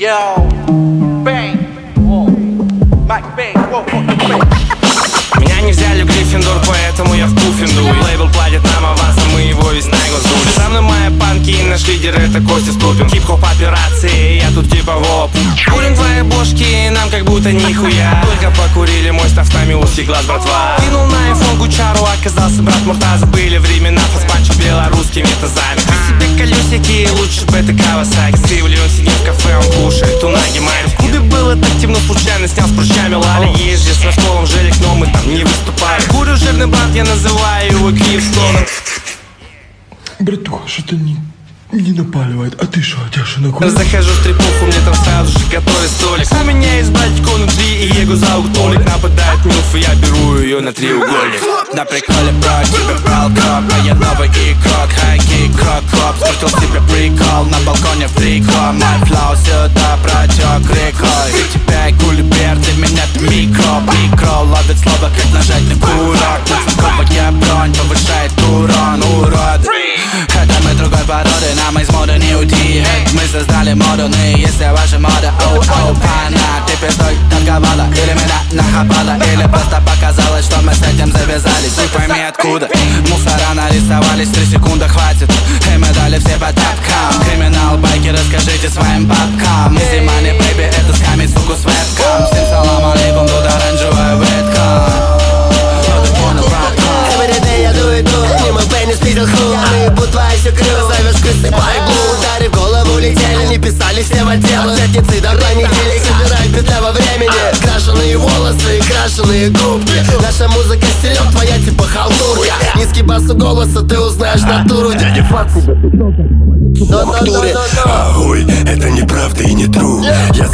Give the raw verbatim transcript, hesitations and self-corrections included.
Yo, bang, о, Майк Бейн, о, о, меня не взяли в Гриффиндор, поэтому я в Пуффиндуй. Лейбл платит нам аванс, а мы его весь на год сдули. Со мной мои панки и наш лидер это Костя Ступин. Хип-хоп операции, я тут типа воп. Курим твои бошки, нам как будто нихуя. Только покурили, мой став нами узкий глаз, братва. Кинул на айфон Гучару, оказался брат Муртаза. Были времена фаспанчо белорусскими тазами. Ты себе колесики, лучше бы это Кавасаки. Сривли, он сидит в кафе, он кушает унаги майм. В клубе было так темно, случайно снял с прыщами лали. Езжи с расколом желек, но мы там не выступали. Курю жирный брат, я называю его Киевстоном. Братуха, что-то не, не напаливает. А ты что, Тяша, на кухне? Захожу в стрипуху, мне там сразу же готовят столик. А меня есть братик, он внутри, и его зовут Толик. Нападает милф, и я беру ее на треугольник. На приколе про тебя брал коп, а я новый игрок. Хайки, крок-коп, скрутил себе прикол. На балконе в трико, мой флоу сюда протек рекой. Ты тебя и кулибер, для меня ты микро. Микро ловит слово, как нажать на курок. Нацинковая бронь повышает урон, уроды. Это мы другой породы, нам из моды не уйти. Мы создали моду, ну и если ваша мода, оу, оу, пана. Ты пиздой торговала, или меня нахапала, или просто показалось, что мы с этим завязались. Ты пойми откуда, мусора нарисовались, три секунды хватит. И мы дали все по тапкам. Криминал, байки, расскажите своим бабкам. Easy money, baby, это скамить, фокус вебкам. Всем салам алейкум, тут оранжевая ветка. Everyday я ду иду, мимо Бенни спиздил ху. Наебу твои все крыло, зовешь крысы байбу. Удары в голову летели, не писали все в отделы. От пятницы до понедельника собирай петля во времени. Крашеные волосы и крашеные губки. Наша музыка стерет, твоя типа халтурка. Низкий бас у голоса, ты узнаешь натуру. Дядя Фат. Огонь, это неправда и не трудно.